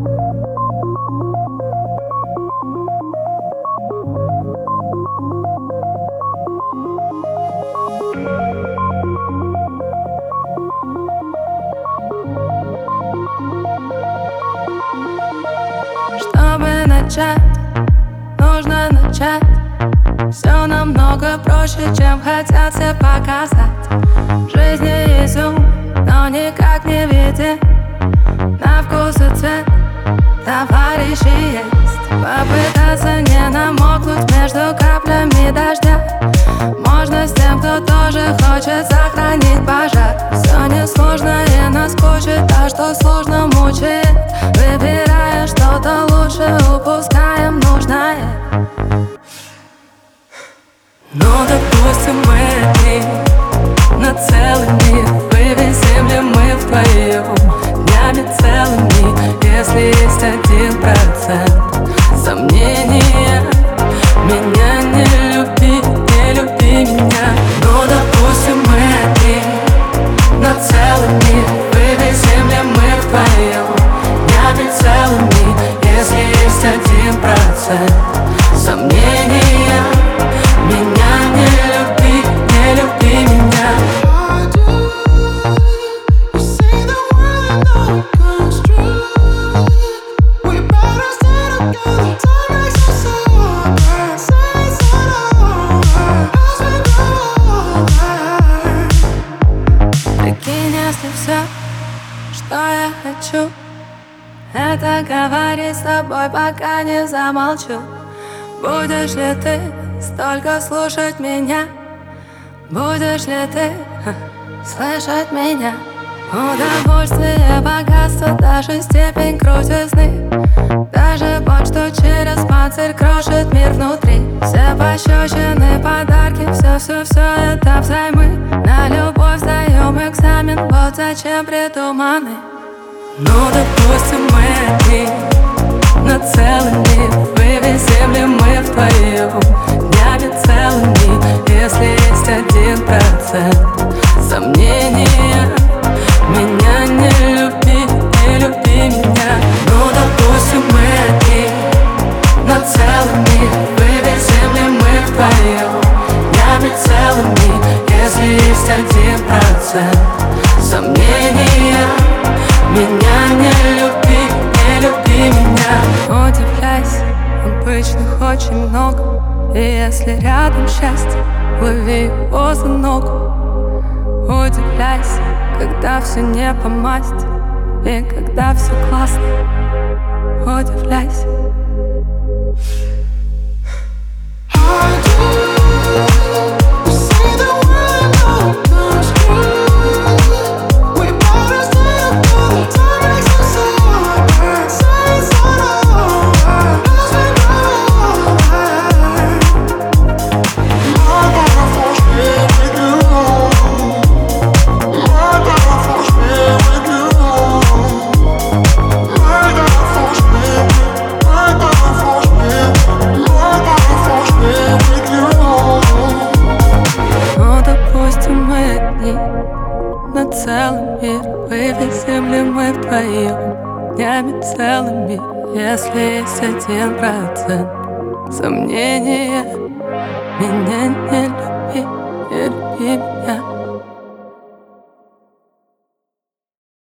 Чтобы начать, нужно начать. Все намного проще, чем хотят все показать. В жизни есть ум, но никак не виден. На вкус и цвет товарищи есть. Попытаться не намокнуть между каплями дождя. Можно с тем, кто тоже хочет сохранить пожар. Все несложно и наскучит, а что сложно мучает. Выбирая что-то лучше, упускаем нужное. Ну, допустим, мы одни на целый мир. Вывезем ли мы вдвоем днями целыми? Если есть 1% сомнения, меня не люби, не люби меня. Ну, допустим, мы одни на целый мир. Вывезем ли мы вдвоем днями целыми? Если есть 1% сомнения, меня не люби, не люби меня. Прикинь, если все, что я хочу, это говорить с тобой, пока не замолчу. Будешь ли ты столько слушать меня? Будешь ли ты слышать меня? Удовольствие, богатство, даже степень крутизны. Даже боль, что через панцирь крошит мир внутри. Все пощечины, подарки, все это взаймы. На любовь сдаем экзамен, вот зачем придуманы. Ну, допустим, мы одни на целый мир. Вывезем ли мы вдвоем днями целыми? Если есть 1% сомнения, меня не люби, не люби меня. Ну, допустим, мы одни на целый мир. Вывезем ли мы вдвоем днями целыми? Если есть 1% сомнения, меня не люби, не люби меня. Удивляйся, обычных очень много. И если рядом счастье, лови его за ногу. Удивляйся, когда все не по масти, и когда все классно. Удивляйся. На целый мир. Вывезем ли мы вдвоем днями целыми? Если есть 1% сомнения, меня не люби, не люби меня.